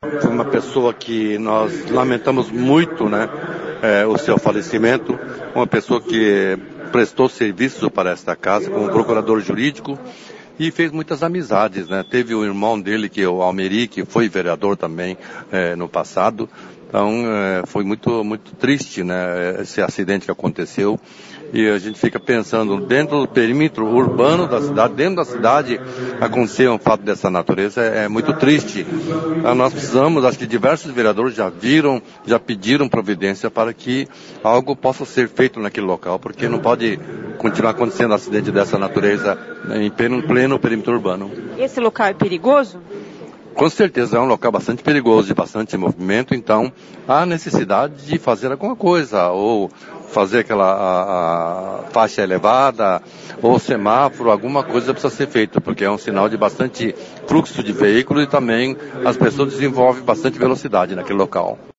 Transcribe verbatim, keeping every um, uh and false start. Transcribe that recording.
Foi uma pessoa que nós lamentamos muito, né, é, o seu falecimento, uma pessoa que prestou serviço para esta casa como procurador jurídico e fez muitas amizades, né? Teve o irmão dele, que é o Almeri, que foi vereador também é, no passado. Então, é, foi muito, muito triste, né, esse acidente que aconteceu. E a gente fica pensando, dentro do perímetro urbano da cidade, dentro da cidade, acontecer um fato dessa natureza é, é muito triste. Então, nós precisamos, acho que diversos vereadores já viram, já pediram providência para que algo possa ser feito naquele local, porque não pode continuar acontecendo acidente dessa natureza em pleno, pleno perímetro urbano. Esse local é perigoso? Com certeza é um local bastante perigoso, de bastante movimento, então há necessidade de fazer alguma coisa, ou fazer aquela a, a faixa elevada, ou semáforo, alguma coisa precisa ser feita, porque é um sinal de bastante fluxo de veículos e também as pessoas desenvolvem bastante velocidade naquele local.